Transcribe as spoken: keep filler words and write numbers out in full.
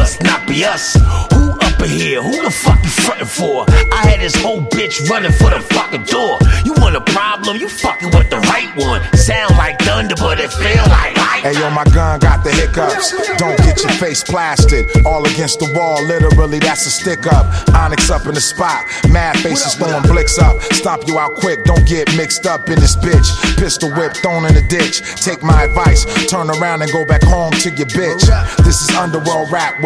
must not be us. Who up in here? Who the fuck you frontin' for? I had this whole bitch running for the fucking door. You want a problem? You fucking with the right one. Sound like thunder, but it feel like light. Hey yo, my gun got the hiccups. Don't get your face plastered. All against the wall, literally that's a stick up. Onyx up in the spot, mad faces throwing blicks up. Stop you out quick, don't get mixed up in this bitch. Pistol whip thrown in the ditch. Take my advice, turn around and go back home to your bitch. This is underworld rap.